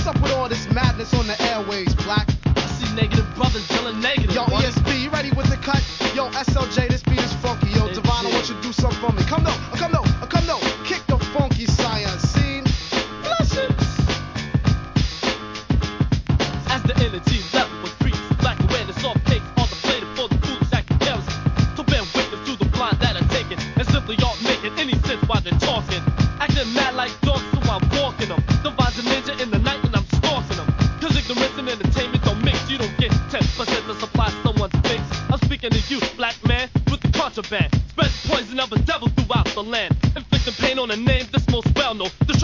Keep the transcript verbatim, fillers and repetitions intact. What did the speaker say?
What's up with all this madness on the airways, Black? I see negative brothers dealing negative. Yo, one. E S P, you ready with the cut? Yo, S L J, this beat is funky. Yo, Hey, Devon, I G. want you to do something for me. Come no, uh, come no, uh, come no. Kick the funky science scene. Blessings. As the energy level increases, black awareness off takes on the plate for the foolish acting careless. So bear witness to the blind that are taken and simply aren't making any sense while they're talking. Acting mad like dogs, so I'm walking them. Divine's a ninja in the night and I'm stalking them. Cause ignorance and entertainment don't mix. You don't get ten percent to supply someone's fix. I'm speaking to you, black man, with the contraband. Spread poison of a devil throughout the land. Inflicting pain on a name that's most well known. The